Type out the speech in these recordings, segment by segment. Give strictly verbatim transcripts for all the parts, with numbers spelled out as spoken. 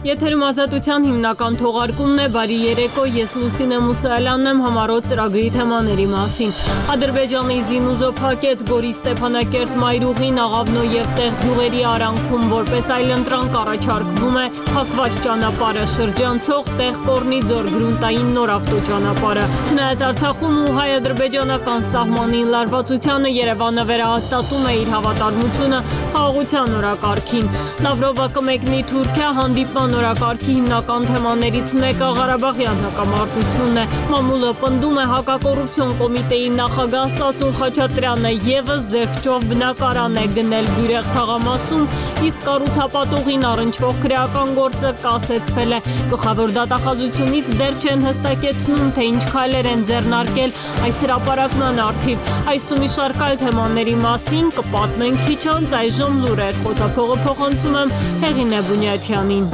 Եթերում ազատության հիմնական թողարկումն է, բարի երեկո, ես Լուսինե Մուսայելյանն եմ, համառոտ ծրագրի թեմաների մասին։ Ադրբեջանի զինուժը փակեց Գորի Ստեփանակերտ Մայրուղին, Աղավնո եւ Տեղ գյուղերի արանքում, որպես այլընտրանք առաջարկվում է փակված ճանապարհը շրջանցող Տեղ Կորնի ձոր գրունտային նոր ավտոճանապարհը։ Չնայած Արցախում ու հայ-ադրբեջանական սահմանին լարվածությանը Երևանը վերահաստատում է իր հավատարմությունը խաղաղության օրակարգին։ Լավրովը կմեկնի Թուրքիա, հանդիպման օրակարգի հիմնական թեմաներից մեկը Ղարաբաղյան հակամարտությունն է։ Մամուլը պնդում է հակակոռուպցիոն կոմիտեի նախագահ Սասուն Խաչատրյանը ևս զեղչով բնակարան է գնել Բյուրեղ թաղամասում, իսկ կառուցապատողին առնչվող քրեական գործը կասեցվել է։ Գլխավոր դատախազությունից դեռ չեն հստակեցնում, թե ինչ քայլեր են ձեռնարկել այս հրապարակման առթիվ։ Այս ու մի շարք այլ թեմաների մասին կպատմենք քիչ անց, այժմ լուրեր, խոսափողը փոխանցում եմ Հեղինե Բունյաթյանին։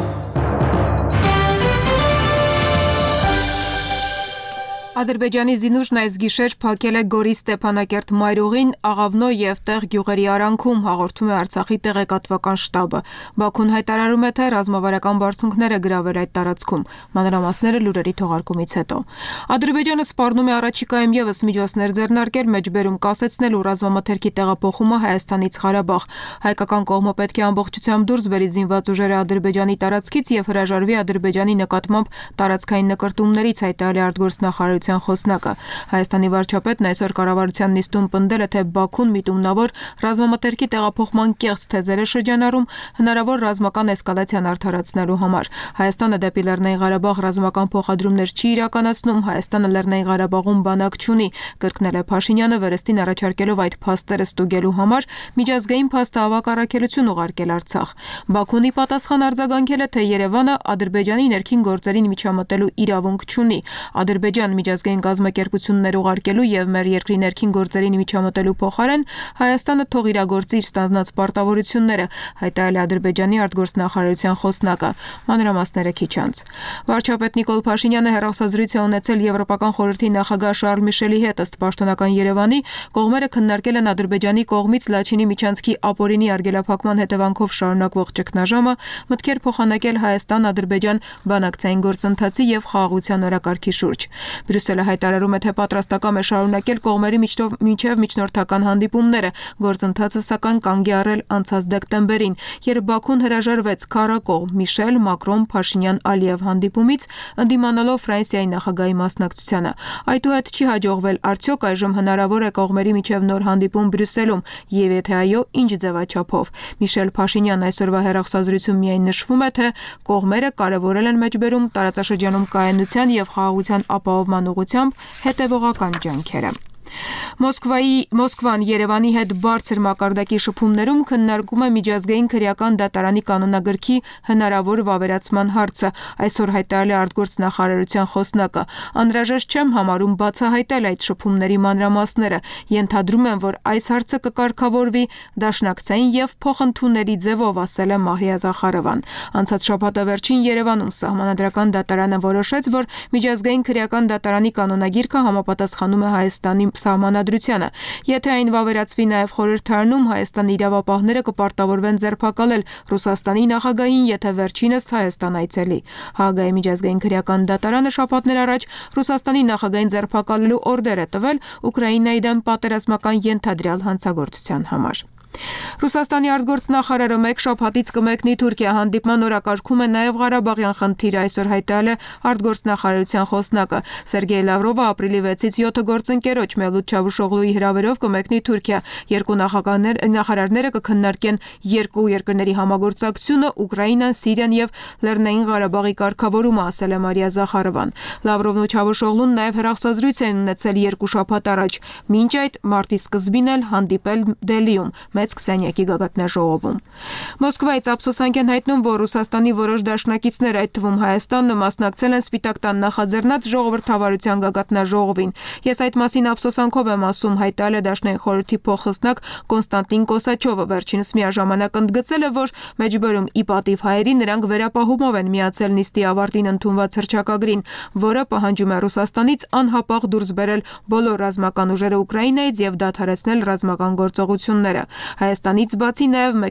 Ադրբեջանի զինուժն այս գիշեր փակել է Գորի Ստեփանակերտ Մայրուղին, Աղավնո եւ Տեղ գյուղերի արանքում, հաղորդում է Արցախի տեղեկատվական շտաբը։ Բաքուն հայտարարում է, թե ռազմավարական բարձունքներ է գրավել այդ տարածքում։ Մանրամասները լուրերի թողարկումից հետո։ Ադրբեջանը սպառնում է առաջիկայում եւս միջոցներ ձեռնարկել մեջբերում կասեցնելու ռազմամթերքի տեղափոխումը Հայաստանից Ղարաբաղ։ Հայկական կողմը պետք է ամբողջությամբ դուրս բերի զինված ուժերը Ադրբեջանի տարածքից եւ հրաժարվի Ադրբեջանի նկատմամբ տարածքային նկրտումներից, հայտարարել է արտգործնախարարության խոսնակը։ Հայաստանի վարչապետն այսօր կառավարության նիստում պնդել է, թե Բաքուն միտումնավոր ռազմամթերքի տեղափոխման կեղծ թեզեր է շրջանառում հնարավոր ռազմական էսկալացիան արդարացնելու համար։ Հայաստանը դեպի Լեռնային Ղարաբաղ ռազմական փոխադրումներ չի իրականացնում, Հայաստանը Լեռնային Ղարաբաղում բանակ չունի, կրկնել է Փաշինյանը, վերստին առաջարկելով այդ փաստերը ստուգելու համար միջազգային փաստահավաք առաքելություն ուղարկել Արցախ։ Բաքունի պատասխան արձագանքել է, թե Երևանը Ադրբեջանի ներքին գործերին միջամտելու իրավունք չունի։ Ադրբեջան միջազգային կազմակերպություններ ուղարկելու եւ մեր երկրի ներքին գործերին միջամտելու փոխարեն Հայաստանը թող իրագործի իր ստանձնած պարտավորությունները, հայտարարել է Ադրբեջանի արտգործնախարարության խոսնակը։ Մանրամասները քիչ անց։ Վարչապետ Նիկոլ Փաշինյանը հեռախոսազրույց է ունեցել Եվրոպական խորհրդի նախագահ Շարլ Միշելի հետ, ըստ պաշտոնական Երևանի, կողմերը քննարկել են Ադրբեջանի կողմից Լաչինի միջանցքի ապօրինի արգելափակման հետևանքով շարունակվող ճգնաժամը, մտքեր փոխանակել Հայաստան-Ադրբեջան բանակցային գործընթացի եւ խաղաղության օրակարգի շուրջ։ Բրյուսելը հայտարարում է, թե պատրաստական է շարունակել կողմերի միջև միջնորդական հանդիպումները, գործընթացը սակայն կանգ է առել անցած դեկտեմբերին, երբ Բաքուն հրաժարվեց քառակողմ Միշել, Մակրոն, Փաշինյան, Ալիև հանդիպումից, ընդդիմանալով Ֆրանսիայի նախագահի մասնակցությանը։ Այդուհետ չի հաջողվել, արդյոք այժմ հնարավոր է կողմերի միջև նոր հանդիպում Բրյուսելում, եւ եթե այո, ինչ ձևաչափով։ Միշել Փաշինյան այսօրվա հեռախոսազրույցում միայն նշվում է, թե կողմերը կարևորել են մեջբերում տարածաշրջանում կայունության եւ խաղաղության ապահովման ուղղությամբ հետևողական ջանքերը։ Մոսկվայի Մոսկվան Երևանի հետ բարձր մակարդակի շփումներում քննարկում է միջազգային քրեական դատարանի կանոնագրքի հնարավոր վավերացման հարցը, այսօր հայտարարել է արտգործնախարարության խոսնակը։ Անհրաժեշտ չեմ համարում բացահայտել այդ շփումների մանրամասները, ենթադրում եմ, որ այս հարցը կկարգավորվի դաշնակցային եւ փոխընդունելի ձևով, ասել է Մահիա Զախարովան։ Անցած շաբաթը վերջին Երևանում Սահմանադրական դատարանը որոշեց, որ միջազգային քրեական դատարանի կանոնագիրքը համապատասխանում է Հայաստանի սահմանադրությանը։ Եթե այն վավերացվի նաև խորհրդարանում, Հայաստանի իրավապահները կպարտավորվեն ձերբակալել Ռուսաստանի նախագահին, եթե վերջինս Հայաստան այցելի։ Հաագայի միջազգային քրեական դատարանը շաբաթներ առաջ Ռուսաստանի նախագահին ձերբակալելու օրդեր է տվել Ուկրաինայի դեմ պատերազմական ենթադրյալ հանցագործության համար։ Ռուսաստանի արտգործնախարարը մեկ շաբաթից կմեկնի Թուրքիա, հանդիպման օրակարգում է նաև Ղարաբաղյան խնդիրը, այսօր հայտարարել է արտգործնախարարության խոսնակը։ Սերգեյ Լավրովը ապրիլի վեցից յոթը գործընկերոջ Մևլութ Չավուշօղլուի հրավերով կմեկնի Թուրքիա։ Երկու նախարարները կքննարկեն երկու երկրների համագործակցությունը, Ուկրաինան, Սիրիան եւ Լեռնային Ղարաբաղի կարգավորումը, ասել է Մարիա Զախարովան։ Լավրովն ու Չավուշօղլուն նաև հեռախոսազրույց են ունեցել երկու շաբաթ առաջ։ Մինչ այդ մարտի սկզբին էլ հանդիպել Դելիում քսանյակի գագաթնաժողովում։ Մոսկվայից ափսոսանք են հայտնում, որ Ռուսաստանի որոշ դաշնակիցներ, այդ թվում Հայաստանը, մասնակցել են Սպիտակ տան նախաձեռնած ժողովրդավարության գագաթնաժողովին։ Ես այդ մասին ափսոսանքով եմ ասում, հայտարարել է Դաշնային խորհրդի փոխխոսնակ Կոնստանտին Կոսաչովը, վերջինս միաժամանակ ընդգծել է, որ մեջբերում ի պատիվ հայերի նրանք վերապահումով են միացել նիստի ավարտին ընդունված հռչակագրին, որը պահանջում է Ռուսաստանից անհապաղ դուրս բերել բոլոր ռազմական ուժերը Ուկրաինայից եւ դադարեցնել ռազմական գործողությունները։ Հայաստանից բացի նաև